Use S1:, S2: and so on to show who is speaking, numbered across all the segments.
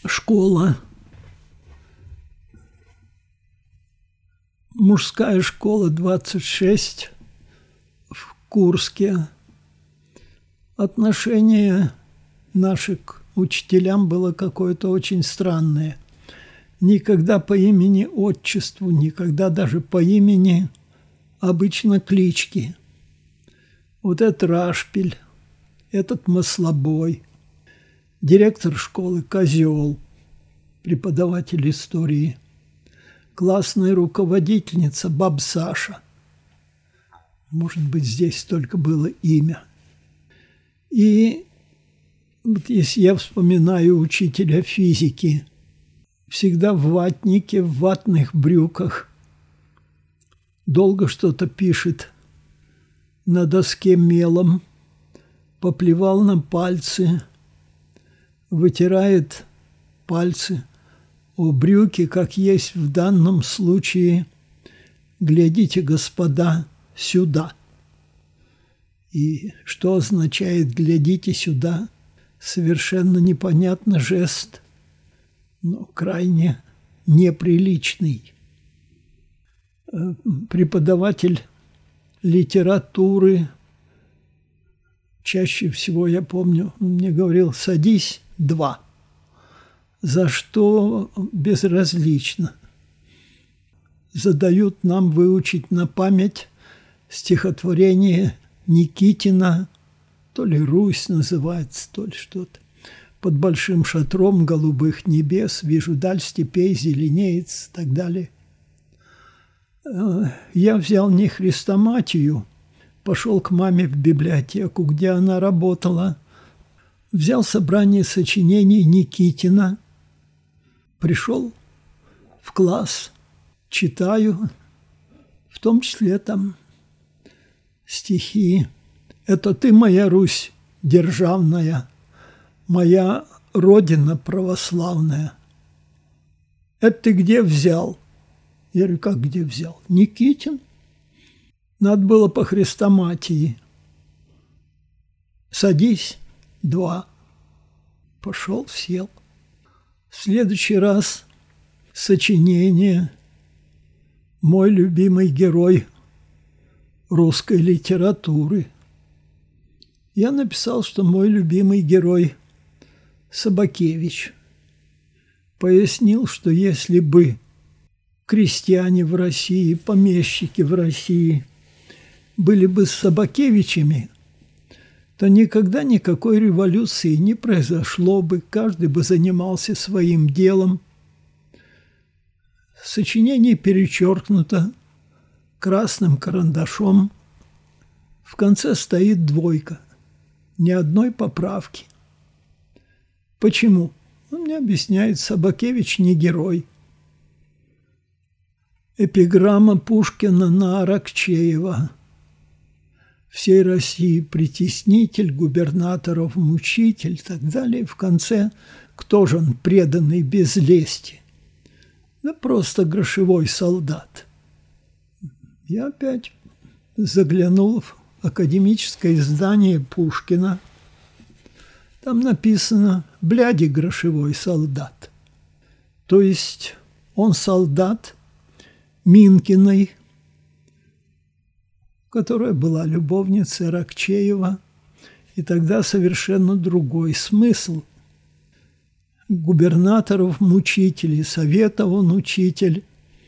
S1: школа. Мужская школа 26 в Курске. Отношение наше к учителям было какое-то очень странное. Никогда по имени-отчеству, никогда даже по имени, обычно клички. Вот этот Рашпиль, этот Маслобой, директор школы Козел, преподаватель истории, классная руководительница баба Саша. Может быть, здесь только было имя. И вот если я вспоминаю учителя физики, всегда в ватнике, в ватных брюках, долго что-то пишет на доске мелом, поплевал на пальцы, вытирает пальцы о брюки, как есть в данном случае. Глядите, господа, сюда. И что означает «глядите сюда»? Совершенно непонятный жест, но крайне неприличный. Преподаватель литературы, чаще всего, я помню, он мне говорил: «Садись, 2». За что безразлично. Задают нам выучить на память стихотворение Никитина, то ли «Русь» называется, то ли что-то. «Под большим шатром голубых небес вижу даль степей, зеленеет» и так далее. Я взял не хрестоматию, пошел к маме в библиотеку, где она работала, взял собрание сочинений Никитина, пришел в класс, читаю, в том числе там стихи. «Это ты, моя Русь державная, моя Родина православная». «Это ты где взял?» Я говорю: «Как где взял? Никитин». Надо было по хрестоматии. «Садись, 2». Пошел, сел. В следующий раз сочинение «Мой любимый герой русской литературы». Я написал, что мой любимый герой Собакевич. Пояснил, что если бы крестьяне в России, помещики в России были бы Собакевичами, то никогда никакой революции не произошло бы, каждый бы занимался своим делом. Сочинение перечеркнуто красным карандашом. В конце стоит 2, ни одной поправки. Почему? Он мне объясняет: Собакевич не герой. Эпиграмма Пушкина на Аракчеева: «Всей России притеснитель, губернаторов мучитель» и так далее. В конце: кто же он, преданный без лести? Да просто грошевой солдат. Я опять заглянул в академическое издание Пушкина. Там написано: «Бляди грошевой солдат». То есть он солдат Минкиной, которая была любовницей Аракчеева, и тогда совершенно другой смысл. Губернаторов мучителей, совета он учитель,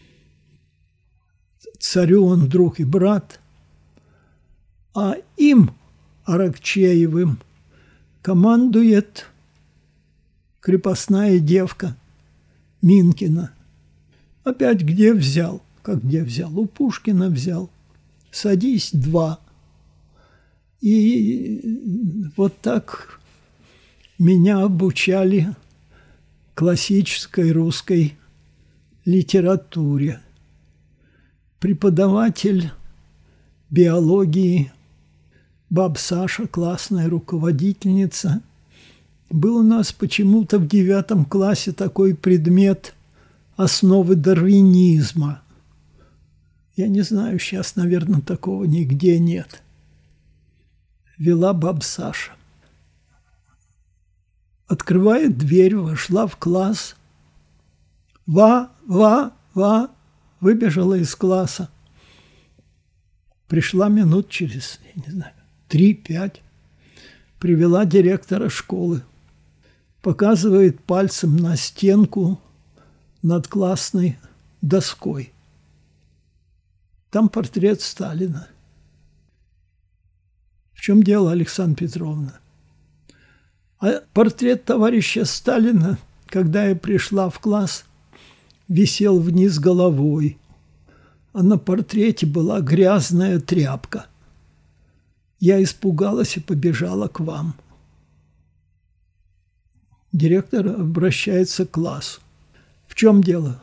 S1: царю он друг и брат, а им, Аракчеевым, командует крепостная девка Минкина. Опять где взял? Как где взял? У Пушкина взял. «Садись, 2». И вот так меня обучали классической русской литературе. Преподаватель биологии баба Саша, классная руководительница. Был у нас почему-то в 9 классе такой предмет «Основы дарвинизма». Я не знаю, сейчас, наверное, такого нигде нет. Вела баба Саша. Открывает дверь, вошла в класс. Ва, выбежала из класса. Пришла минут через, 3-5. Привела директора школы. Показывает пальцем на стенку над классной доской. Там портрет Сталина. В чем дело, Александра Петровна? А портрет товарища Сталина, когда я пришла в класс, висел вниз головой, а на портрете была грязная тряпка. Я испугалась и побежала к вам. Директор обращается к классу. В чем дело?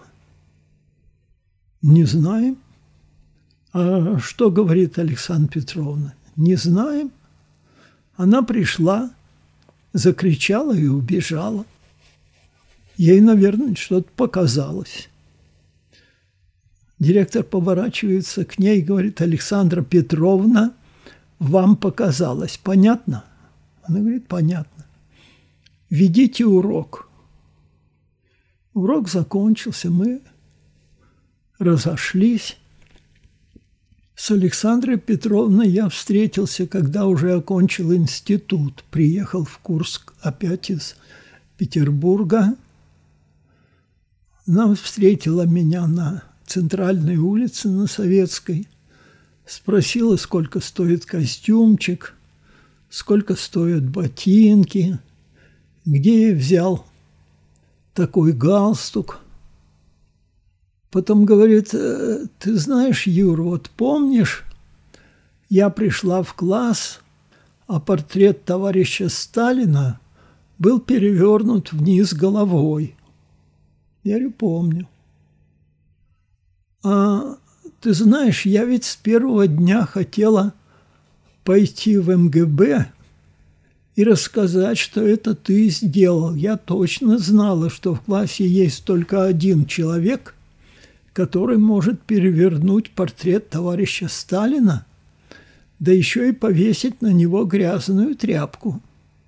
S1: Не знаем. А что говорит Александра Петровна? Не знаем. Она пришла, закричала и убежала. Ей, наверное, что-то показалось. Директор поворачивается к ней и говорит: Александра Петровна, вам показалось. Понятно? Она говорит: понятно. Ведите урок. Урок закончился, мы разошлись. С Александрой Петровной я встретился, когда уже окончил институт. Приехал в Курск опять из Петербурга. Она встретила меня на центральной улице, на Советской. Спросила, сколько стоит костюмчик, сколько стоят ботинки, где я взял такой галстук. Потом говорит: ты знаешь, Юр, вот помнишь, я пришла в класс, а портрет товарища Сталина был перевернут вниз головой. Я говорю: помню. А ты знаешь, я ведь с первого дня хотела пойти в МГБ и рассказать, что это ты сделал. Я точно знала, что в классе есть только один человек, который может перевернуть портрет товарища Сталина, да еще и повесить на него грязную тряпку.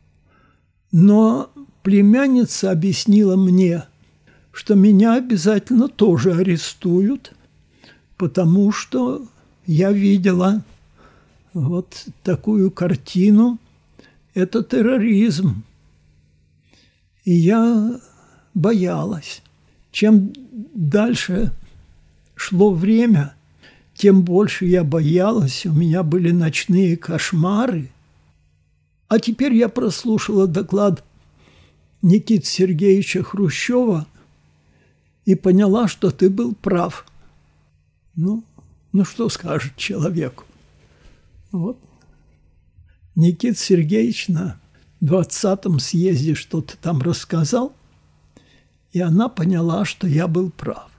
S1: Но племянница объяснила мне, что меня обязательно тоже арестуют, потому что я видела вот такую картину. Это терроризм. И я боялась. Чем дальше шло время, тем больше я боялась. У меня были ночные кошмары. А теперь я прослушала доклад Никиты Сергеевича Хрущева и поняла, что ты был прав. Ну что скажет человеку? Вот. Никита Сергеевич на 20-м съезде что-то там рассказал, и она поняла, что я был прав.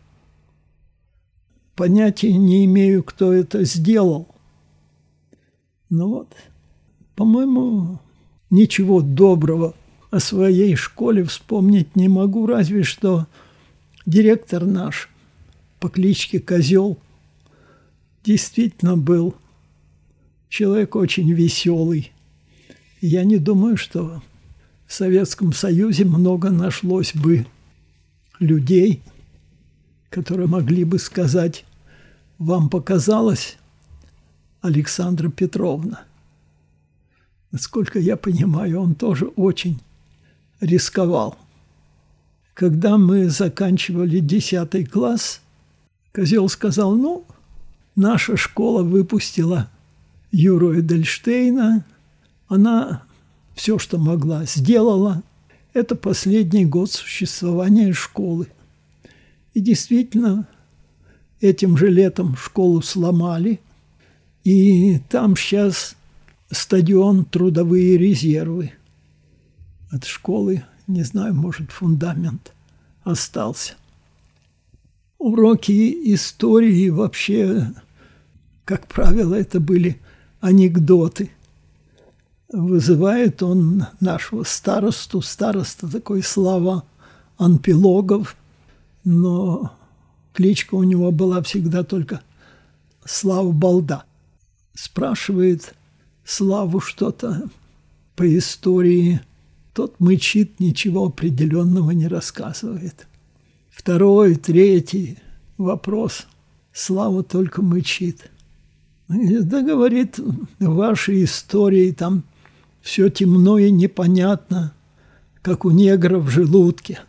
S1: Понятия не имею, кто это сделал. Ну вот, по-моему, ничего доброго о своей школе вспомнить не могу, разве что директор наш по кличке Козел действительно был человек очень веселый. Я не думаю, что в Советском Союзе много нашлось бы людей, которые могли бы сказать: вам показалось, Александра Петровна. Насколько я понимаю, он тоже очень рисковал. Когда мы заканчивали 10 класс, Козел сказал: наша школа выпустила Юру Эдельштейна, она все, что могла, сделала. Это последний год существования школы. И действительно, этим же летом школу сломали, и там сейчас стадион «Трудовые резервы». От школы, не знаю, может, фундамент остался. Уроки истории вообще, как правило, это были анекдоты. Вызывает он нашего старосту. Староста такой Слава Анпилогов, но кличка у него была всегда только Слава Балда. Спрашивает Славу что-то по истории Тот мычит, ничего определенного не рассказывает. Второй, третий вопрос. Слава только мычит. Да, говорит, в вашей истории там все темно и непонятно, как у негра в желудке.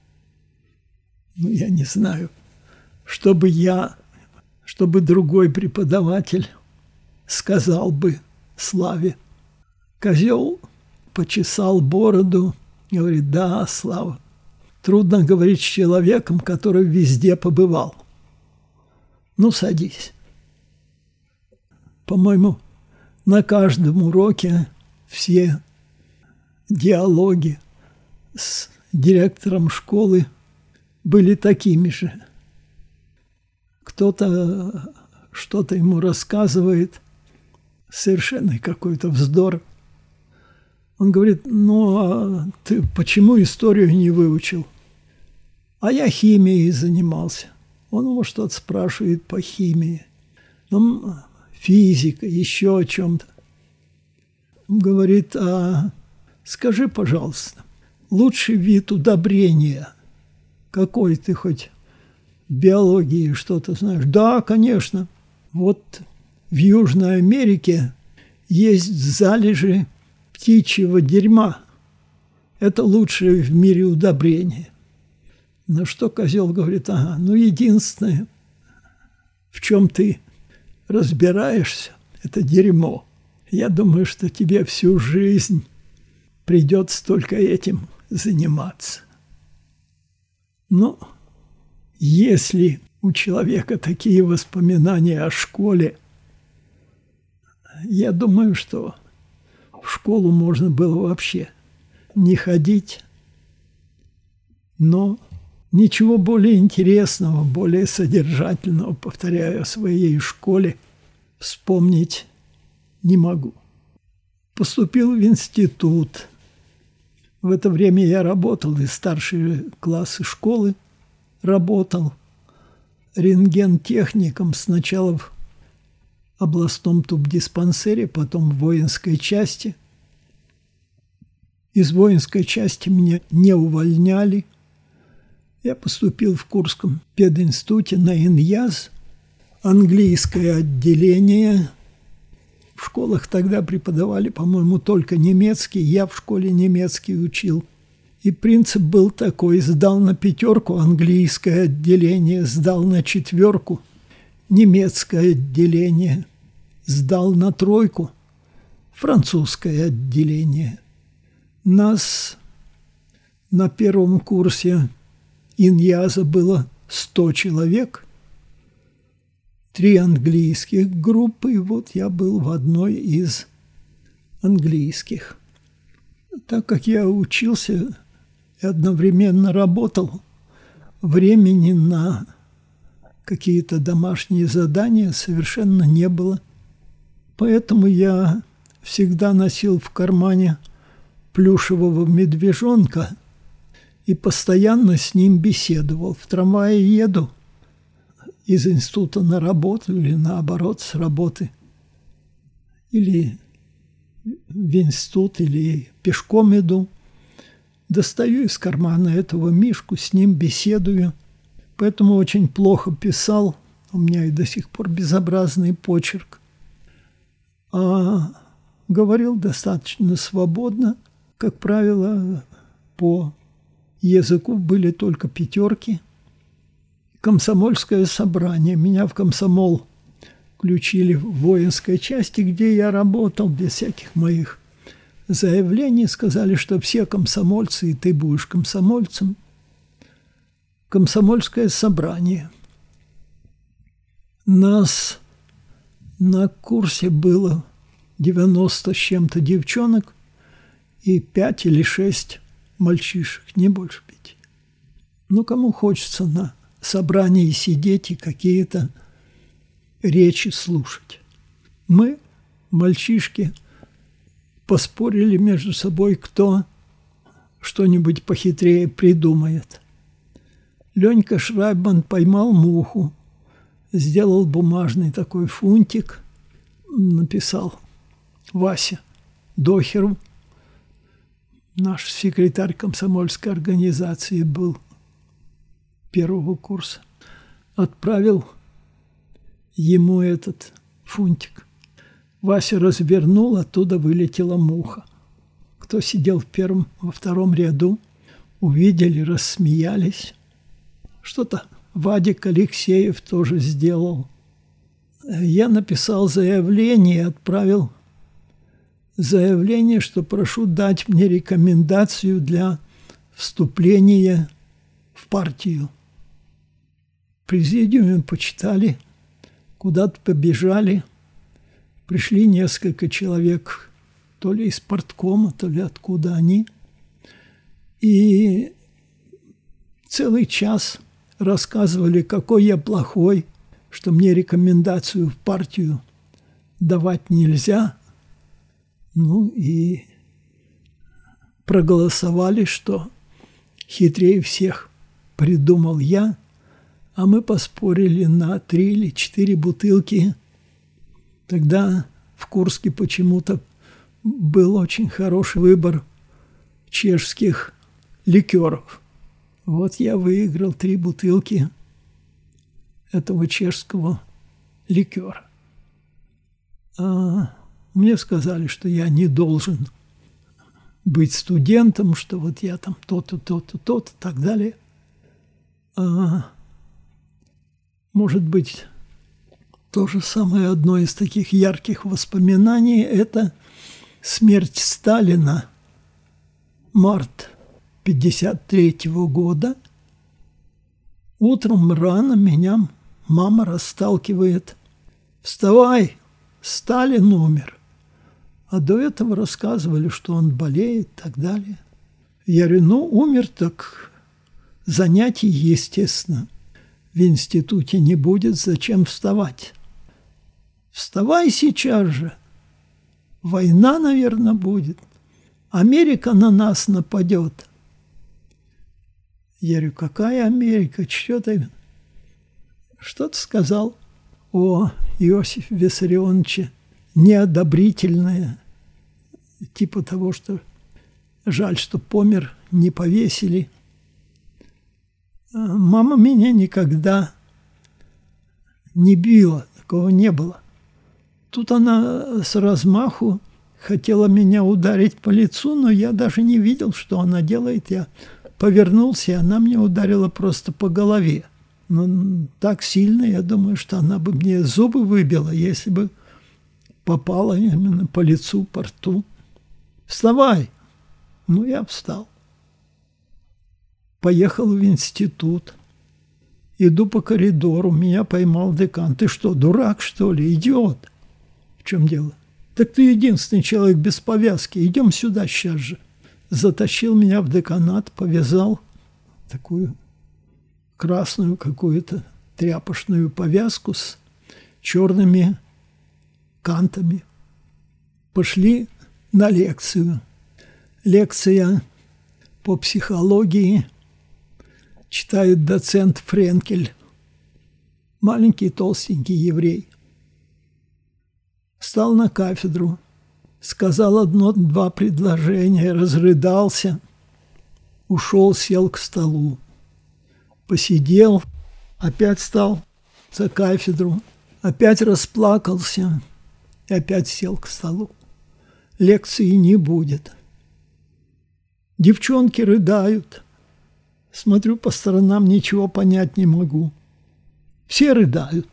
S1: Я не знаю, чтобы другой преподаватель сказал бы Славе. Козел почесал бороду, говорит, да, Слава, трудно говорить с человеком, который везде побывал. Ну, садись. По-моему, на каждом уроке все диалоги с директором школы были такими же. Кто-то что-то ему рассказывает, совершенно какой-то вздор. Он говорит, ну, а ты почему историю не выучил? А я химией занимался. Он его что-то спрашивает по химии. Ну, физика, еще о чем-то. Он говорит, а скажи, пожалуйста, лучший вид удобрения какой? Ты хоть в биологии что-то знаешь? Да, конечно. Вот в Южной Америке есть залежи птичьего дерьма. Это лучшее в мире удобрение. На что козел говорит, ага, ну единственное, в чем ты разбираешься, это дерьмо. Я думаю, что тебе всю жизнь придется только этим заниматься. Но если у человека такие воспоминания о школе, я думаю, что в школу можно было вообще не ходить, но ничего более интересного, более содержательного, повторяю, о своей школе вспомнить не могу. Поступил в институт. В это время я работал, и старшие классы школы работал рентгентехником сначала в областном тубдиспансере, потом в воинской части. Из воинской части меня не увольняли. Я поступил в Курском пединституте на ИНЯЗ, английское отделение. В школах тогда преподавали, по-моему, только немецкий. Я в школе немецкий учил. И принцип был такой: сдал на 5 английское отделение, сдал на 4 немецкое отделение, сдал на 3 французское отделение. Нас на 1 курсе ИНЯЗа было 100 человек, 3 английских группы, и вот я был в одной из английских. Так как я учился и одновременно работал, времени на какие-то домашние задания совершенно не было. Поэтому я всегда носил в кармане плюшевого медвежонка и постоянно с ним беседовал. В трамвае еду из института на работу или наоборот с работы, или в институт, или пешком иду. Достаю из кармана этого мишку, с ним беседую. Поэтому очень плохо писал. У меня и до сих пор безобразный почерк. А говорил достаточно свободно. Как правило, по языку были только 5. Комсомольское собрание. Меня в комсомол включили в воинской части, где я работал, без всяких моих заявлений. Сказали, что все комсомольцы, и ты будешь комсомольцем. Комсомольское собрание. Нас на курсе было 90 с чем-то девчонок и 5 или 6 мальчишек, не больше 5. Ну, кому хочется на собрании сидеть и какие-то речи слушать. Мы, мальчишки, поспорили между собой, кто что-нибудь похитрее придумает. Ленька Шрайбман поймал муху, сделал бумажный такой фунтик, написал Вася Дохеру, Наш секретарь комсомольской организации был первого курса. Отправил ему этот фунтик. Вася развернул, оттуда вылетела муха. Кто сидел в первом, во втором ряду, увидели, рассмеялись. Что-то Вадик Алексеев тоже сделал. Я написал заявление, отправил заявление, что прошу дать мне рекомендацию для вступления в партию. В президиуме почитали, куда-то побежали. Пришли несколько человек, то ли из парткома, то ли откуда они. И целый час рассказывали, какой я плохой, что мне рекомендацию в партию давать нельзя. Ну и проголосовали, что хитрее всех придумал я, а мы поспорили на 3 или 4 бутылки. Тогда в Курске почему-то был очень хороший выбор чешских ликеров. Вот я выиграл 3 бутылки этого чешского ликера. А мне сказали, что я не должен быть студентом, что вот я там то-то, то-то, то-то, так далее. Может быть, то же самое одно из таких ярких воспоминаний – это смерть Сталина, март 1953 года. Утром рано меня мама расталкивает. «Вставай, Сталин умер». А до этого рассказывали, что он болеет и так далее. Я говорю, ну, умер, так занятий, естественно, в институте не будет, зачем вставать? Вставай сейчас же. Война, наверное, будет. Америка на нас нападет. Я говорю, какая Америка? Что-то сказал о Иосифе Виссарионовиче неодобрительное, типа того, что жаль, что помер, не повесили. Мама меня никогда не била, такого не было. Тут она с размаху хотела меня ударить по лицу, но я даже не видел, что она делает. Я повернулся, и она мне ударила просто по голове. Но так сильно, я думаю, что она бы мне зубы выбила, если бы попала именно по лицу, по рту. «Вставай!» Ну, я встал. Поехал в институт. Иду по коридору, меня поймал декан. «Ты что, дурак, что ли? Идиот!» «В чем дело?» «Так ты единственный человек без повязки. Идем сюда сейчас же». Затащил меня в деканат, повязал такую красную какую-то тряпочную повязку с черными кантами. Пошли на лекцию. Лекция по психологии. Читает доцент Френкель. Маленький толстенький еврей. Встал на кафедру. Сказал 1-2 предложения, разрыдался. Ушел, сел к столу. Посидел, опять встал за кафедру. Опять расплакался и опять сел к столу. Лекции не будет. Девчонки рыдают. Смотрю по сторонам, ничего понять не могу. Все рыдают.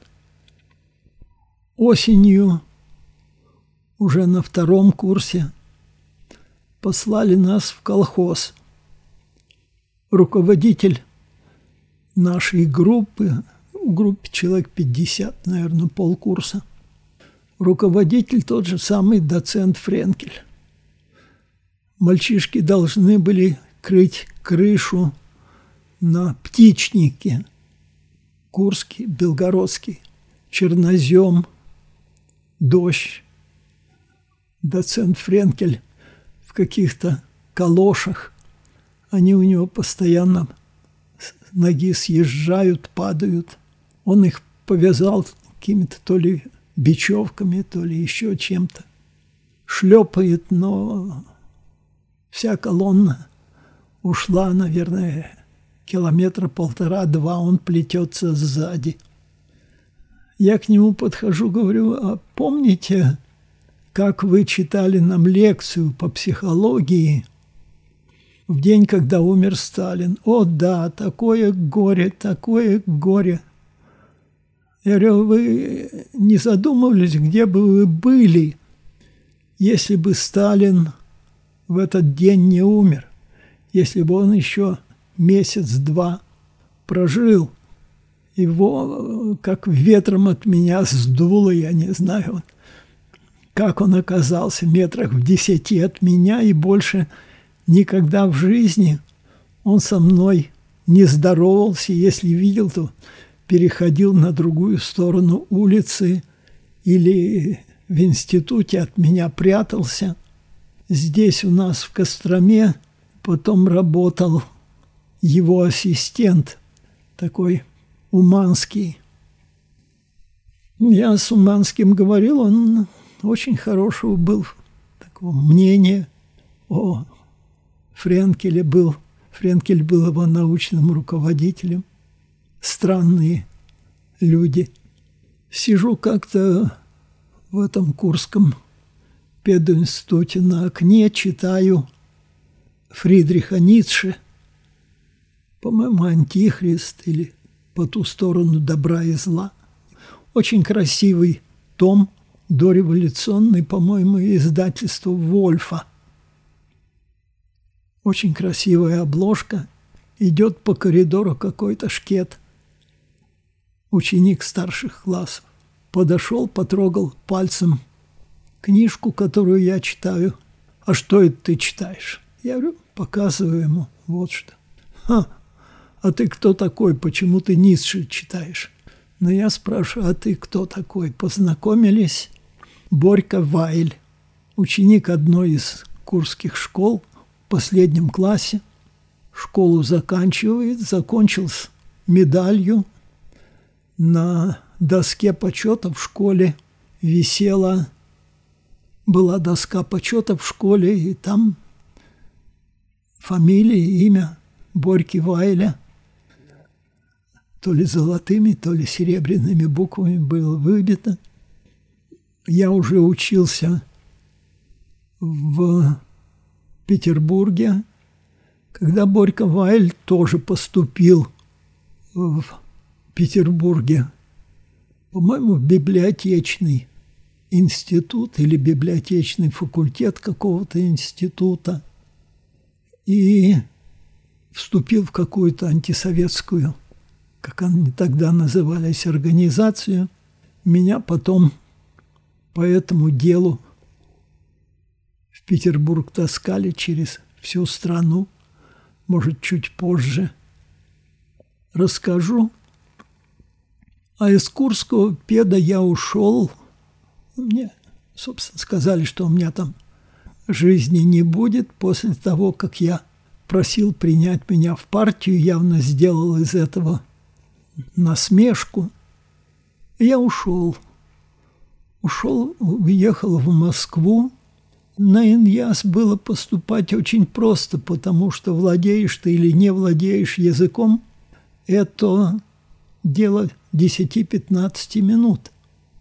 S1: Осенью, уже на 2 курсе, послали нас в колхоз. Руководитель нашей группы, в группе человек 50, наверное, полкурса, руководитель тот же самый доцент Френкель. Мальчишки должны были крыть крышу на птичнике. Курский, Белгородский, чернозем, дождь. Доцент Френкель в каких-то калошах. Они у него постоянно с ноги съезжают, падают. Он их повязал какими-то то ли бечевками, то ли еще чем-то. Шлепает, но Вся колонна ушла, наверное, километра 1,5-2, он плетется сзади. Я к нему подхожу, говорю: а помните, как вы читали нам лекцию по психологии в день, когда умер Сталин? О да, такое горе, такое горе. Я говорю: вы не задумывались, где бы вы были, если бы Сталин в этот день не умер, если бы он еще месяц-два прожил? Его как ветром от меня сдуло, я не знаю, как он оказался метрах в 10 от меня, и больше никогда в жизни он со мной не здоровался. Если видел, то переходил на другую сторону улицы или в институте от меня прятался. Здесь у нас в Костроме потом работал его ассистент, такой Уманский. Я с Уманским говорил, он очень хорошего был такого мнения о Френкеле был. Френкель был его научным руководителем. Странные люди. Сижу как-то в этом Курском пединституте на окне, читаю Фридриха Ницше, по-моему, «Антихрист» или «По ту сторону добра и зла». Очень красивый том, дореволюционный, по-моему, издательство «Вольфа». Очень красивая обложка. Идет по коридору какой-то шкет, ученик старших классов. Подошел, потрогал пальцем книжку, которую я читаю. А что это ты читаешь? Я говорю, показываю ему вот что. А ты кто такой? Почему ты Ницше читаешь? Но я спрашиваю, а ты кто такой? Познакомились. Борька Вайль, ученик одной из курских школ, в последнем классе. Школу заканчивает, закончил с медалью. На доске почета в школе была доска почета в школе, и там фамилия, имя Борьки Вайля то ли золотыми, то ли серебряными буквами было выбито. Я уже учился в Петербурге, когда Борька Вайль тоже поступил в Петербурге, по-моему, в библиотечный институт или библиотечный факультет какого-то института, и вступил в какую-то антисоветскую, как они тогда назывались, организацию. Меня потом по этому делу в Петербург таскали через всю страну. Может, чуть позже расскажу. А из Курского педа я ушел. Мне, собственно, сказали, что у меня там жизни не будет. После того, как я просил принять меня в партию, явно сделал из этого насмешку. Я ушел. Уехал в Москву. На Иньяс было поступать очень просто, потому что владеешь ты или не владеешь языком, это дело 10-15 минут.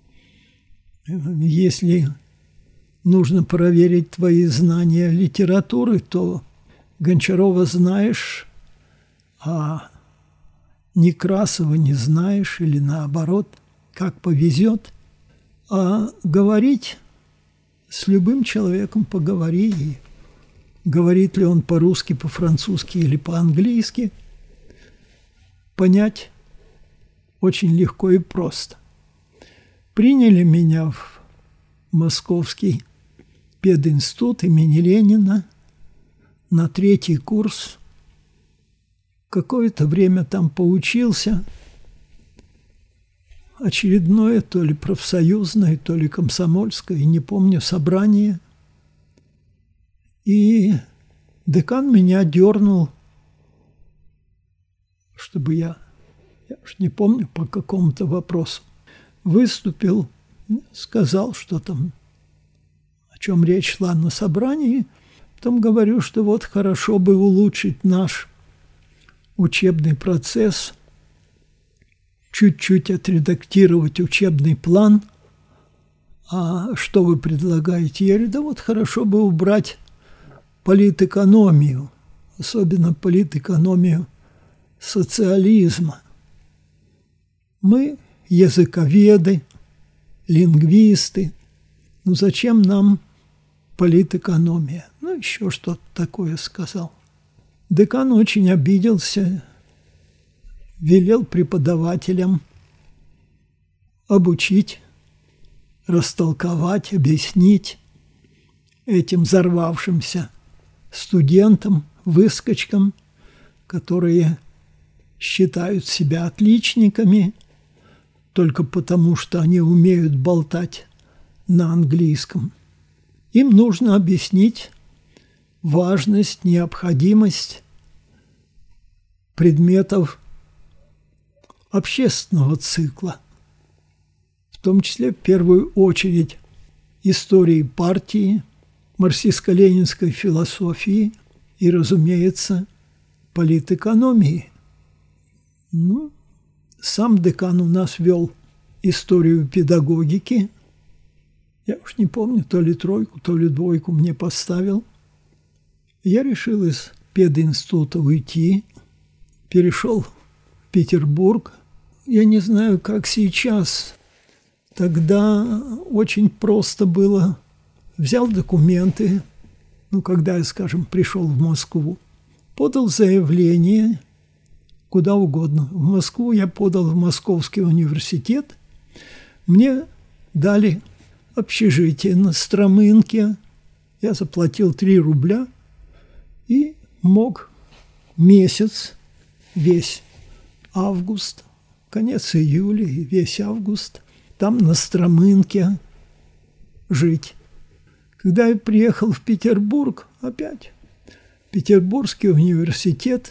S1: Если нужно проверить твои знания литературы, то Гончарова знаешь, а Некрасова не знаешь, или наоборот, как повезет. А говорить с любым человеком поговори, и говорит ли он по-русски, по-французски или по-английски, понять очень легко и просто. Приняли меня в Московский пединститут имени Ленина на 3-й курс. Какое-то время там поучился. Очередное, то ли профсоюзное, то ли комсомольское, не помню, собрание. И декан меня дернул, чтобы я уж не помню, по какому-то вопросу, выступил, сказал, что там, о чем речь шла на собрании, Потом говорю, что вот хорошо бы улучшить наш учебный процесс, чуть-чуть отредактировать учебный план. А что вы предлагаете? Я говорю, да вот хорошо бы убрать политэкономию, особенно политэкономию социализма. Мы языковеды, лингвисты. Ну зачем нам политэкономия? Ну еще что-то такое сказал. Декан очень обиделся, велел преподавателям обучить, растолковать, объяснить этим взорвавшимся студентам, выскочкам, которые считают себя отличниками только потому, что они умеют болтать на английском. Им нужно объяснить важность, необходимость предметов общественного цикла, в том числе, в первую очередь, истории партии, марксистско-ленинской философии и, разумеется, политэкономии. Ну, сам декан у нас вел историю педагогики. Я уж не помню, то ли тройку, то ли двойку мне поставил. Я решил из пединститута уйти, перешел в Петербург. Я не знаю, как сейчас. Тогда очень просто было. Взял документы, когда я, скажем, пришел в Москву, подал заявление куда угодно. В Москву я подал в Московский университет. Мне дали общежитие на Стромынке. Я заплатил 3 рубля и мог месяц, весь август, конец июля и весь август там на Стромынке жить. Когда я приехал в Петербург, опять Петербургский университет,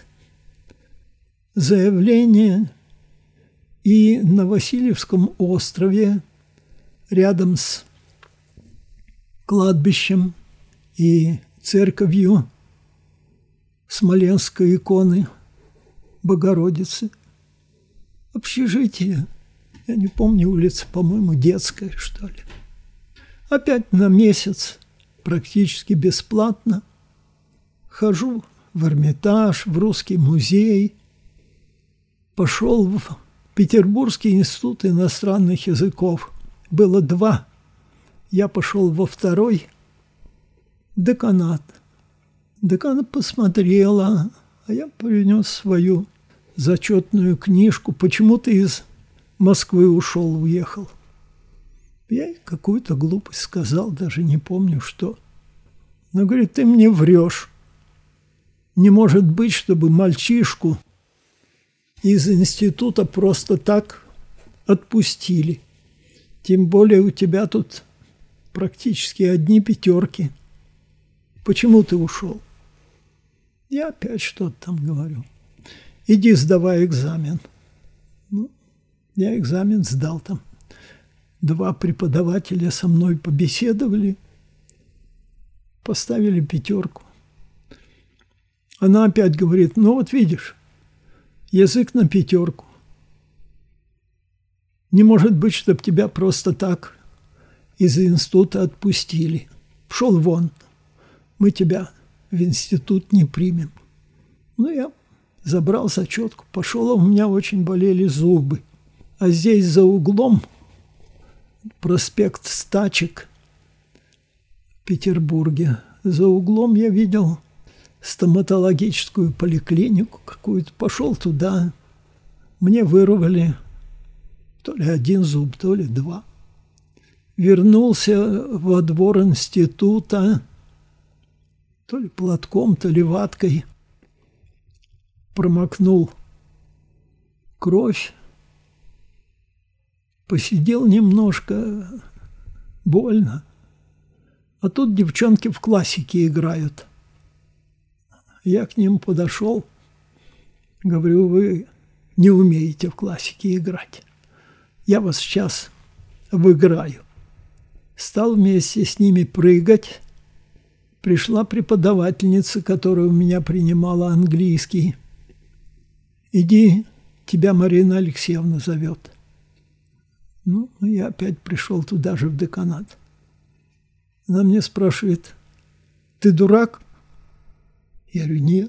S1: заявление, и на Васильевском острове рядом с кладбищем и церковью Смоленской иконы Богородицы общежитие, я не помню, улица, по-моему, Детская, что ли. Опять на месяц, практически бесплатно, хожу в Эрмитаж, в Русский музей, пошел в Петербургский институт иностранных языков. Было 2. Я пошел во 2-й, деканат. Декан посмотрела, а я принес свою зачетную книжку. Почему ты из Москвы ушел, уехал? Я ей какую-то глупость сказал, даже не помню что. Она говорит, ты мне врешь. Не может быть, чтобы мальчишку из института просто так отпустили. Тем более у тебя тут практически одни 5. Почему ты ушел? Я опять что-то там говорю. Иди сдавай экзамен. Я экзамен сдал там. 2 преподавателя со мной побеседовали, поставили 5. Она опять говорит, ну вот видишь, язык на 5. Не может быть, чтобы тебя просто так из института отпустили. Пшел вон, мы тебя в институт не примем. Я забрал зачетку, пошел, а у меня очень болели зубы. А здесь за углом проспект Стачек в Петербурге. За углом я видел стоматологическую поликлинику какую-то. Пошел туда. Мне вырвали то ли 1 зуб, то ли 2. Вернулся во двор института, то ли платком, то ли ваткой. Промокнул кровь. Посидел немножко, больно. А тут девчонки в классике играют. Я к ним подошел, говорю, вы не умеете в классике играть. Я вас сейчас обыграю. Стал вместе с ними прыгать, Пришла преподавательница, которая у меня принимала английский. «Иди, тебя Марина Алексеевна зовет». Ну, я опять пришел туда же, в деканат. Она мне спрашивает: «Ты дурак?» Я говорю: «Нет».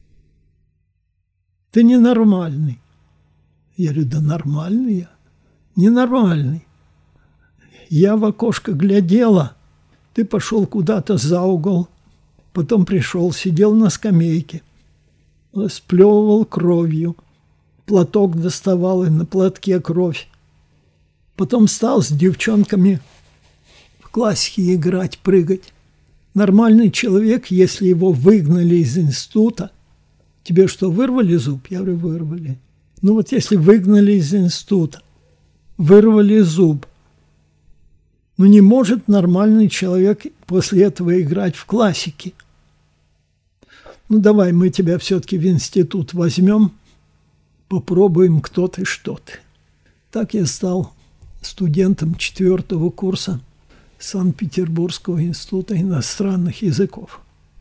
S1: «Ты ненормальный». Я говорю: «Да нормальный я». «Ненормальный. Я в окошко глядела, ты пошел куда-то за угол, потом пришел, сидел на скамейке, сплевывал кровью, платок доставал, и на платке кровь. Потом стал с девчонками в классике играть, прыгать. Нормальный человек, если его выгнали из института, тебе что, вырвали зуб?» Я говорю: «Вырвали». Ну вот если выгнали из института, вырвали зуб, ну не может нормальный человек после этого играть в классике. Ну давай мы тебя все-таки в институт возьмем, попробуем, кто ты, что ты. Так я стал студентом 4-го курса Санкт-Петербургского института иностранных языков.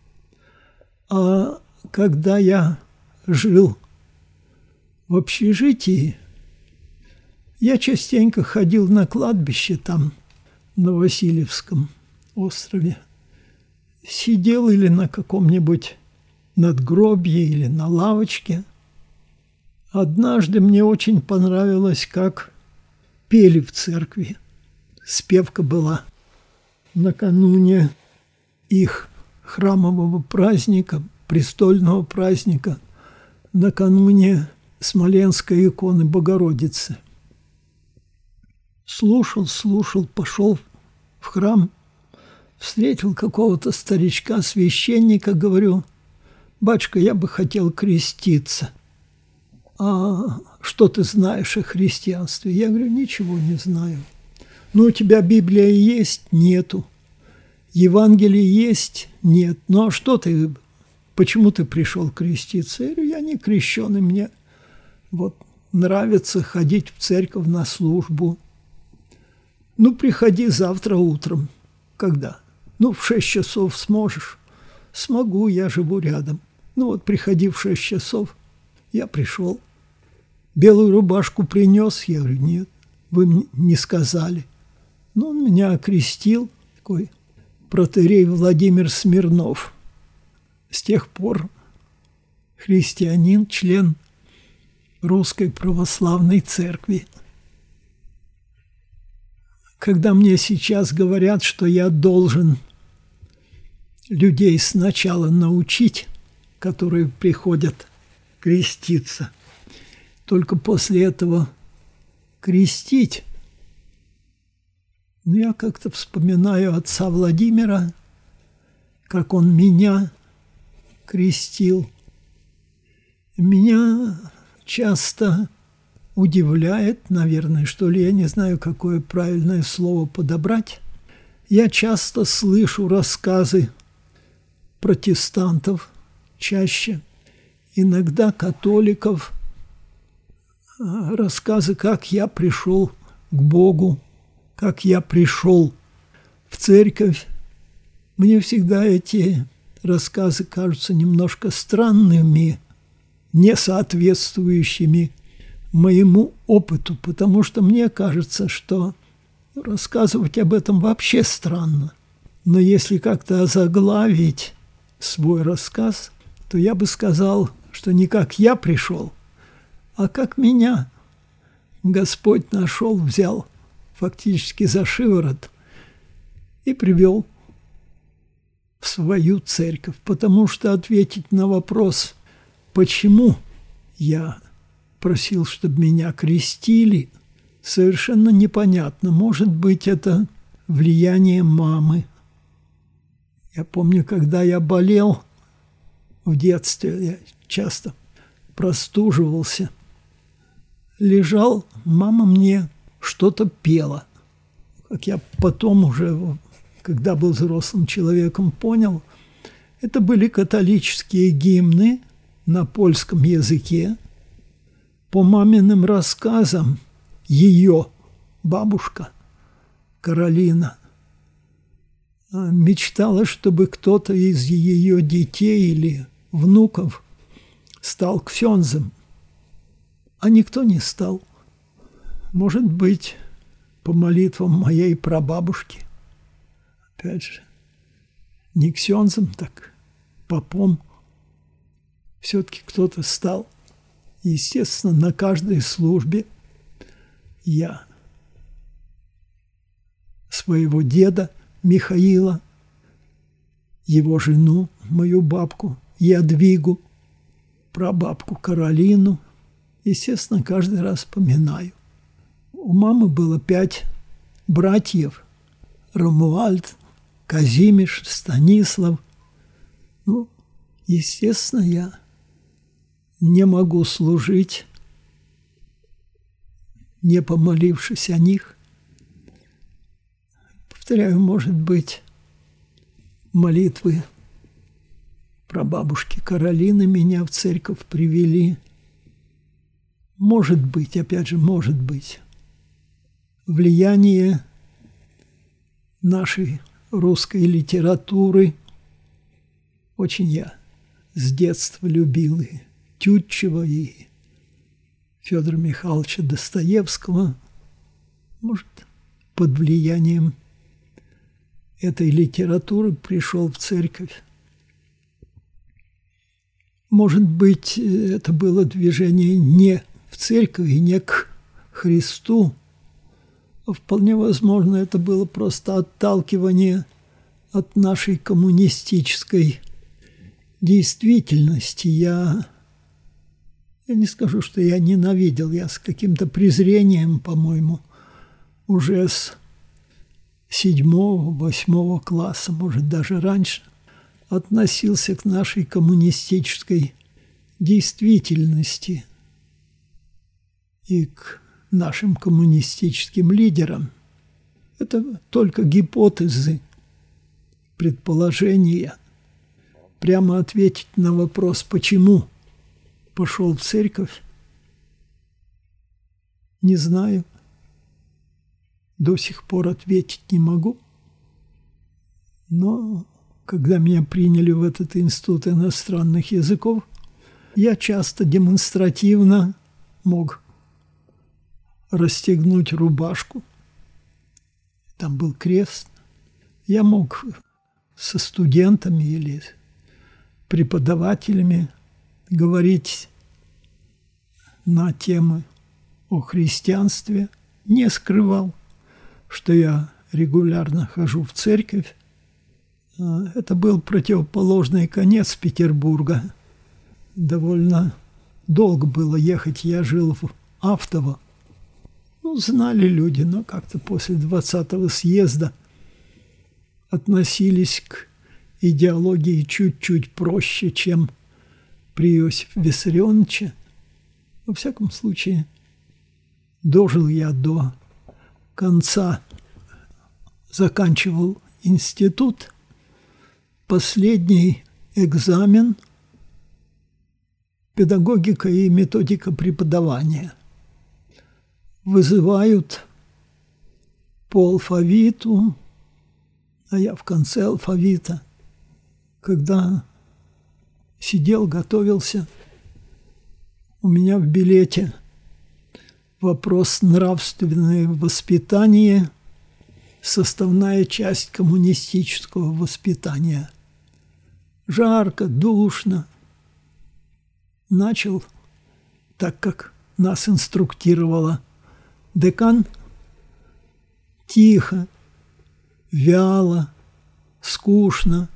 S1: А когда я жил в общежитии, я частенько ходил на кладбище там, на Васильевском острове. Сидел или на каком-нибудь надгробье, или на лавочке. Однажды мне очень понравилось, как пели в церкви. Спевка была накануне их храмового праздника, престольного праздника, накануне Смоленской иконы Богородицы. Слушал, пошел в храм, встретил какого-то старичка, священника, говорю: «Батюшка, я бы хотел креститься. А что ты знаешь о христианстве?» Я говорю: «Ничего не знаю». «Ну, у тебя Библия есть?» «Нету». «Евангелие есть?» «Нет». «Ну, а что ты, почему ты пришел креститься?» Я говорю: «Я не крещеный, мне вот нравится ходить в церковь на службу». «Ну, приходи завтра утром». «Когда?» «Ну, в 6 часов сможешь?» «Смогу, я живу рядом». «Ну вот, приходи в 6 часов». Я пришел. Белую рубашку принес? Я говорю: «Нет, вы мне не сказали». Ну, он меня окрестил, такой протоиерей Владимир Смирнов. С тех пор христианин, член Русской Православной Церкви. Когда мне сейчас говорят, что я должен людей сначала научить, которые приходят креститься, только после этого крестить, но я как-то вспоминаю отца Владимира, как он меня крестил. Меня часто удивляет, наверное, что ли, я не знаю, какое правильное слово подобрать. Я часто слышу рассказы протестантов, чаще, иногда католиков, рассказы, как я пришел к Богу, как я пришел в церковь. Мне всегда эти рассказы кажутся немножко странными, не соответствующими моему опыту, потому что мне кажется, что рассказывать об этом вообще странно. Но если как-то озаглавить свой рассказ, то я бы сказал, что не как я пришел, а как меня Господь нашел, взял фактически за шиворот и привел в свою церковь. Потому что ответить на вопрос, почему я просил, чтобы меня крестили, совершенно непонятно. Может быть, это влияние мамы. Я помню, когда я болел в детстве, я часто простуживался, лежал, мама мне что-то пела. Как я потом уже, когда был взрослым человеком, понял, это были католические гимны на польском языке. По маминым рассказам, ее бабушка Каролина мечтала, чтобы кто-то из ее детей или внуков стал ксензом, а никто не стал. Может быть, по молитвам моей прабабушки. Опять же, не ксензом, так попом. Все-таки кто-то стал. Естественно, на каждой службе я своего деда Михаила, его жену, мою бабку Ядвигу, прабабку Каролину, естественно, каждый раз поминаю. У мамы было 5 братьев: Ромуальд, Казимиш, Станислав. Ну, естественно, я не могу служить, не помолившись о них. Повторяю, может быть, молитвы прабабушки Каролины меня в церковь привели. Может быть, опять же, может быть, влияние нашей русской литературы. Очень я с детства любил и Тютчева, и Федора Михайловича Достоевского. Может, под влиянием этой литературы пришел в церковь. Может быть, это было движение не в церковь и не к Христу. Вполне возможно, это было просто отталкивание от нашей коммунистической действительности. Я не скажу, что я ненавидел, я с каким-то презрением, по-моему, уже с 7-8 класса, может, даже раньше, относился к нашей коммунистической действительности и к нашим коммунистическим лидерам. Это только гипотезы, предположения. Прямо ответить на вопрос, почему пошел в церковь, не знаю. До сих пор ответить не могу. Но когда меня приняли в этот институт иностранных языков, я часто демонстративно мог расстегнуть рубашку. Там был крест. Я мог со студентами или преподавателями говорить на темы о христианстве, не скрывал, что я регулярно хожу в церковь. Это был противоположный конец Петербурга. Довольно долго было ехать. Я жил в Автово. Ну, знали люди, но как-то после 20-го съезда относились к идеологии чуть-чуть проще, чем при Иосифе Виссарионовиче. Во всяком случае, дожил я до конца, заканчивал институт. Последний экзамен – педагогика и методика преподавания. Вызывают по алфавиту, а я в конце алфавита. Когда сидел, готовился, у меня в билете вопрос «Нравственное воспитание», составная часть коммунистического воспитания. Жарко, душно. Начал, так как нас инструктировала декан, тихо, вяло, скучно.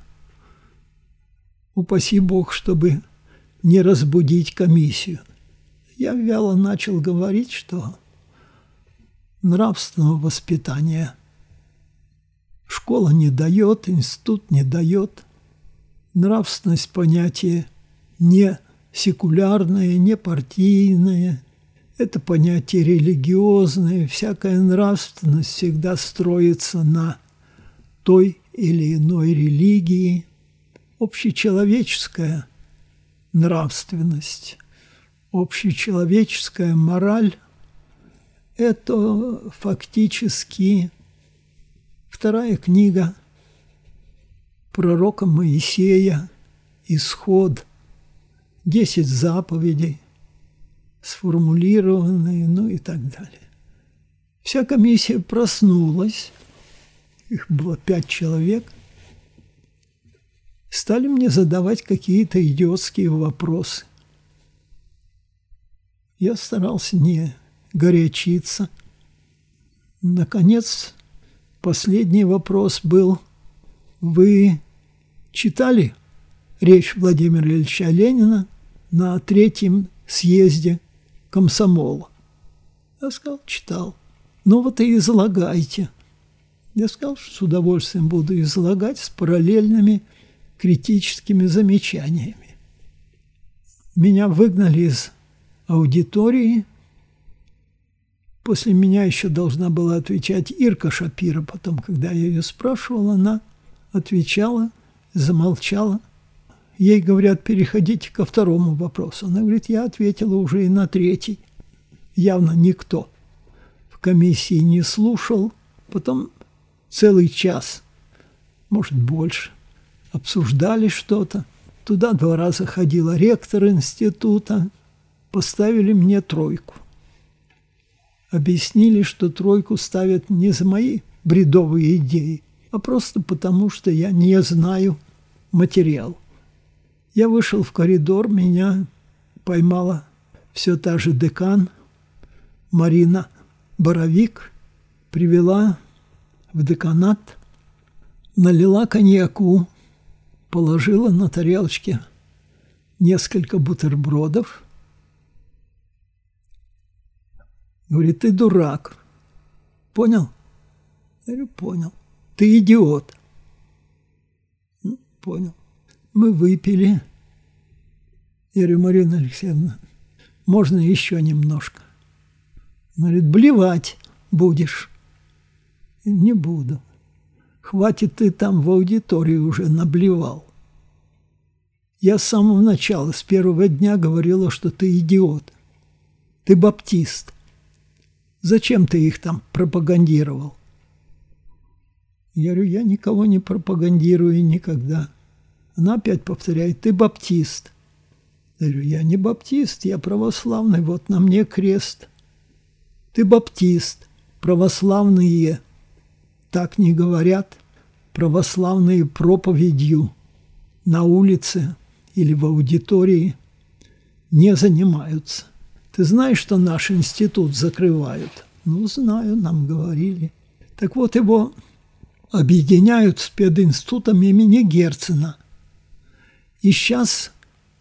S1: Упаси Бог, чтобы не разбудить комиссию. Я вяло начал говорить, что нравственного воспитания школа не дает, институт не дает. Нравственность – понятие не секулярное, не партийное. Это понятие религиозное. Всякая нравственность всегда строится на той или иной религии. Общечеловеческая нравственность, общечеловеческая мораль – это фактически вторая книга пророка Моисея, Исход, 10 заповедей, сформулированные, ну и так далее. Вся комиссия проснулась, их было 5 человек, стали мне задавать какие-то идиотские вопросы. Я старался не горячиться. Наконец, последний вопрос был: вы читали речь Владимира Ильича Ленина на 3-м съезде комсомола? Я сказал: читал. Ну вот и излагайте. Я сказал, что с удовольствием буду излагать с параллельными критическими замечаниями. Меня выгнали из аудитории. После меня еще должна была отвечать Ирка Шапира. Потом, когда я ее спрашивал, она отвечала, замолчала. Ей говорят: переходите ко 2-му вопросу. Она говорит: я ответила уже и на 3-й. Явно никто в комиссии не слушал. Потом целый час, может больше, обсуждали что-то. Туда 2 раза ходила ректор института. Поставили мне 3. Объяснили, что 3 ставят не за мои бредовые идеи, а просто потому, что я не знаю материал. Я вышел в коридор, меня поймала все та же декан Марина Боровик, привела в деканат, налила коньяку, положила на тарелочке несколько бутербродов. Говорит: ты дурак. Понял? Я говорю: понял. Ты идиот. Понял. Мы выпили. Я говорю: Марина Алексеевна, можно еще немножко? Она говорит: блевать будешь. Не буду. Хватит, ты там в аудитории уже наблевал. Я с самого начала, с первого дня говорила, что ты идиот. Ты баптист. Зачем ты их там пропагандировал? Я говорю: я никого не пропагандирую никогда. Она опять повторяет: ты баптист. Я говорю: я не баптист, я православный, вот на мне крест. Ты баптист, православные так не говорят, православные проповедью на улице или в аудитории не занимаются. Ты знаешь, что наш институт закрывают? Ну, знаю, нам говорили. Так вот, его объединяют с пединститутом имени Герцена. И сейчас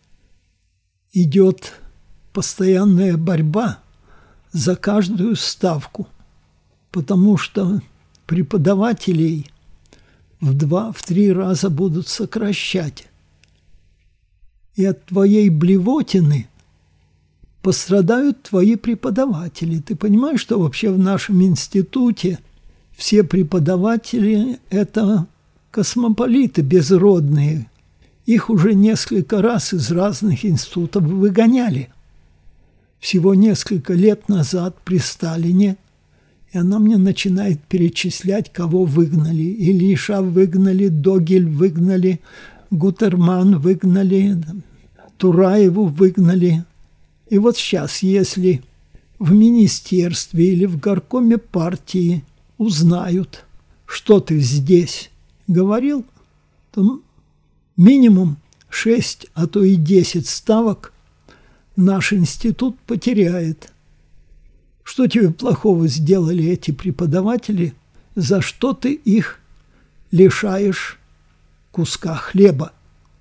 S1: идет постоянная борьба за каждую ставку, потому что преподавателей в 2-3 раза будут сокращать. И от твоей блевотины пострадают твои преподаватели. Ты понимаешь, что вообще в нашем институте все преподаватели – это космополиты безродные. Их уже несколько раз из разных институтов выгоняли. Всего несколько лет назад при Сталине, и она мне начинает перечислять, кого выгнали. Ильиша выгнали, Догель выгнали, Гутерман выгнали, Тураеву выгнали. И вот сейчас, если в министерстве или в горкоме партии узнают, что ты здесь говорил, то минимум 6, а то и 10 ставок наш институт потеряет. Что тебе плохого сделали эти преподаватели? За что ты их лишаешь куска хлеба?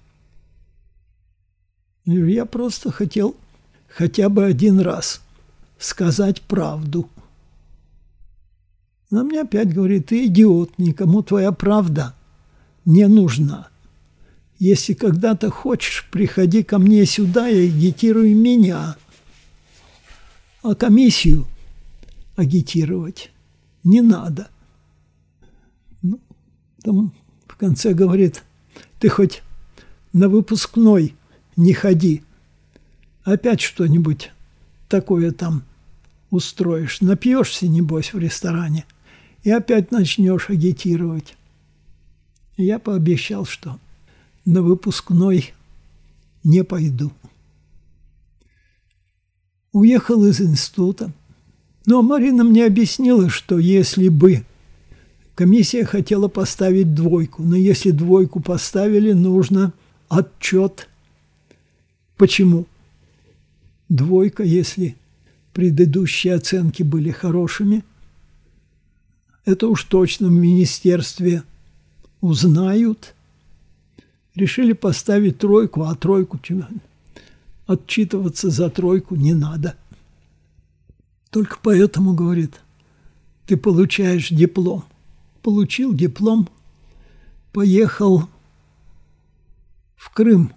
S1: Я просто хотел хотя бы один раз сказать правду. Она мне опять говорит: ты идиот, никому твоя правда не нужна. Если когда-то хочешь, приходи ко мне сюда и агитируй меня. А комиссию агитировать не надо. Ну, там в конце говорит: ты хоть на выпускной не ходи. Опять что-нибудь такое там устроишь. Напьешься, небось, в ресторане, и опять начнешь агитировать. Я пообещал, что на выпускной не пойду. Уехал из института. Но Марина мне объяснила, что если бы комиссия хотела поставить 2, но если 2 поставили, нужно отчет. Почему? 2, если предыдущие оценки были хорошими, это уж точно в министерстве узнают. Решили поставить 3, а 3 отчитываться за 3 не надо. Только поэтому, говорит, ты получаешь диплом. Получил диплом, поехал в Крым.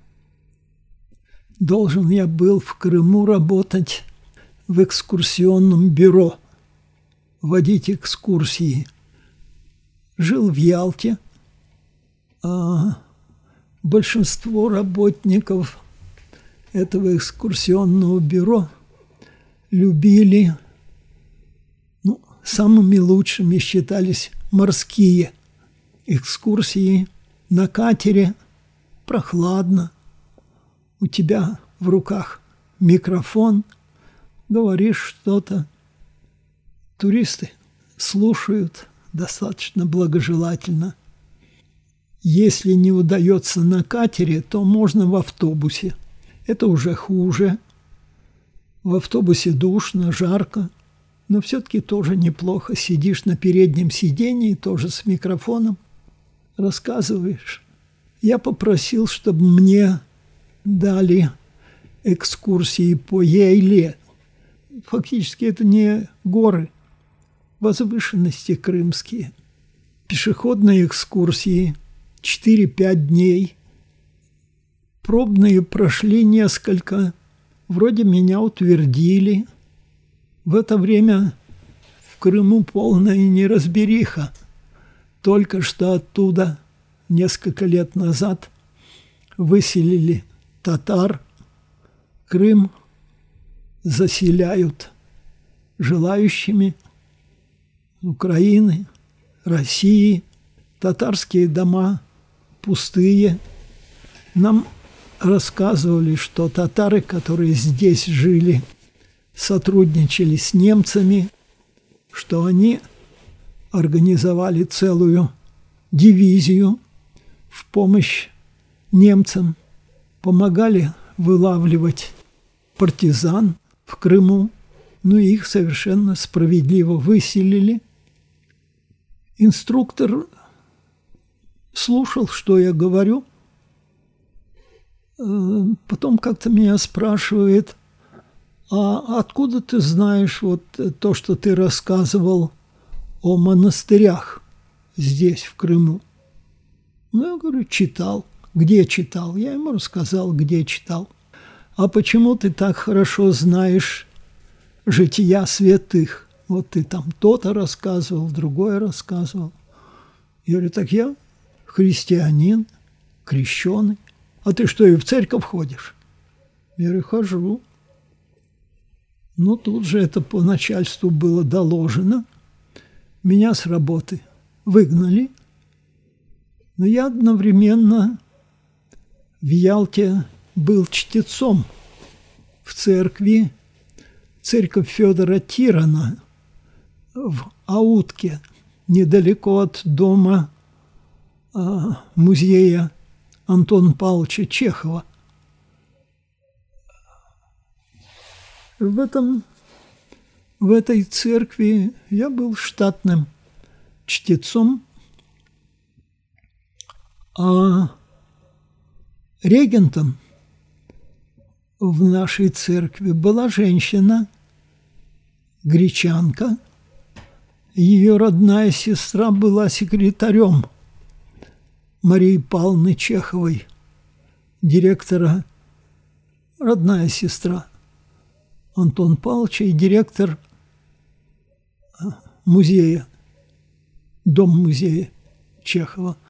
S1: Должен я был в Крыму работать в экскурсионном бюро, водить экскурсии. Жил в Ялте. Большинство работников этого экскурсионного бюро любили, самыми лучшими считались морские экскурсии на катере, прохладно, у тебя в руках микрофон, говоришь что-то, туристы слушают достаточно благожелательно. Если не удается на катере, то можно в автобусе. Это уже хуже. В автобусе душно, жарко, но все-таки тоже неплохо. Сидишь на переднем сидении, тоже с микрофоном, рассказываешь. Я попросил, чтобы мне дали экскурсии по Ейле. Фактически это не горы, возвышенности крымские. Пешеходные экскурсии 4-5 дней. Пробные прошли несколько. Вроде меня утвердили. В это время в Крыму полная неразбериха. Только что оттуда несколько лет назад выселили татар. Крым заселяют желающими Украины, России. Татарские дома пустые. Нам рассказывали, что татары, которые здесь жили, сотрудничали с немцами, что они организовали целую дивизию в помощь немцам, помогали вылавливать партизан в Крыму, но их совершенно справедливо выселили. Инструктор слушал, что я говорю, потом как-то меня спрашивает: а откуда ты знаешь вот то, что ты рассказывал о монастырях здесь, в Крыму? Ну, я говорю, читал. Где читал? Я ему рассказал, где читал. А почему ты так хорошо знаешь жития святых? Вот ты там то-то рассказывал, другое рассказывал. Я говорю, так я христианин, крещеный. А ты что, и в церковь ходишь? Я говорю, хожу. Ну, тут же это по начальству было доложено. Меня с работы выгнали. Но я одновременно в Ялте был чтецом в церкви. Церковь Федора Тирона в Аутке, недалеко от дома музея Антона Павловича Чехова. В этой церкви я был штатным чтецом, а регентом в нашей церкви была женщина, гречанка. Ее родная сестра была секретарем Марии Павловны Чеховой, директора, родная сестра Антона Павловича и директор музея, дом-музея Чехова.